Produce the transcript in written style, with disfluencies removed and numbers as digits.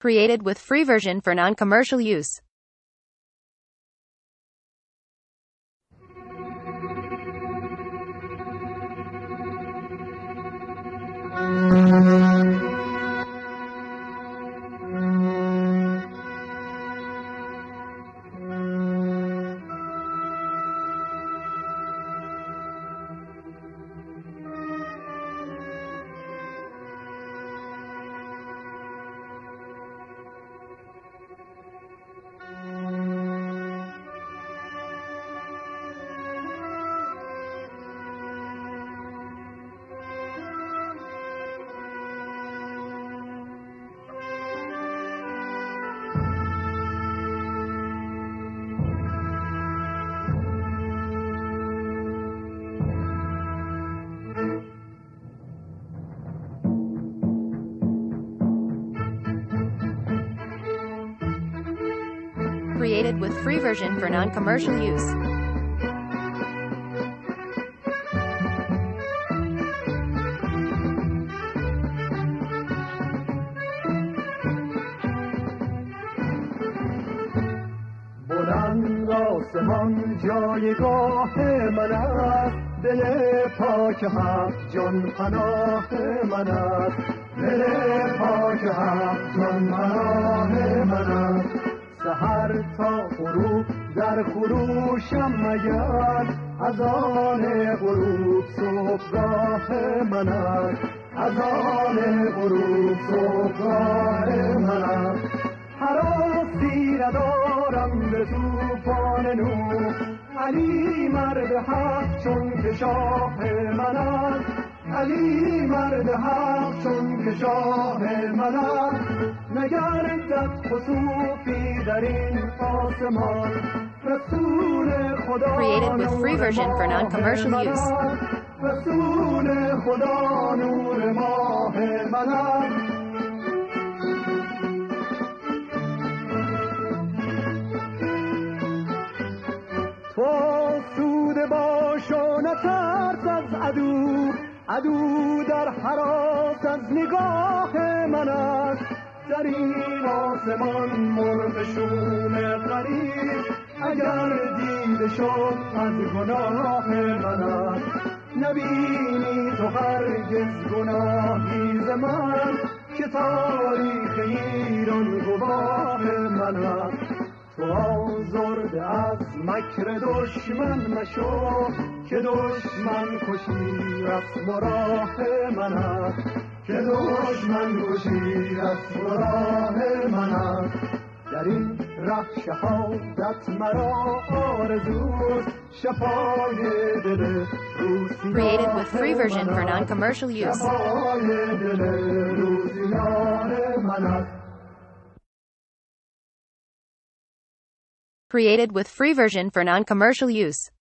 Created with free version for non-commercial use. Created with free version for non-commercial use. بلند آسمان جایگاه من است، دل پاک حق جان پناه من است، دل پاک حق جان پناه من است. سحر تا غروب در خروشم مگر، از آن غروب صبحگاه من است، از آن غروب صبحگاه من است. هراسی ندارم به طوفان نوح، علی مرد حق چون که شاه من است، علی مرد حق چون که شاه من است. نگردد خسوفی در این آسمان، رسول خدا Created with free version for non-commercial use. رسول خدا نور ماه من است. تو آسوده باش و نترس از عدو، عدو در هراس از نگاه من است. در این آسمان مرغ شوم غریب، اگر دیده شد از گناه من است. نبینی تو هرگز گناهی ز من، که تاریخ ایران گواه من است. تو آزرده از مکر دشمن مشو، که دشمن کشی رسم و راه من است، که دشمن کشی رسم و راه من است. در این ره شهادت مرا آرزوست، شفای دل روسیاه. Created with free version for non-commercial use. شفای دل روسیاه من است. Created with free version for non-commercial use.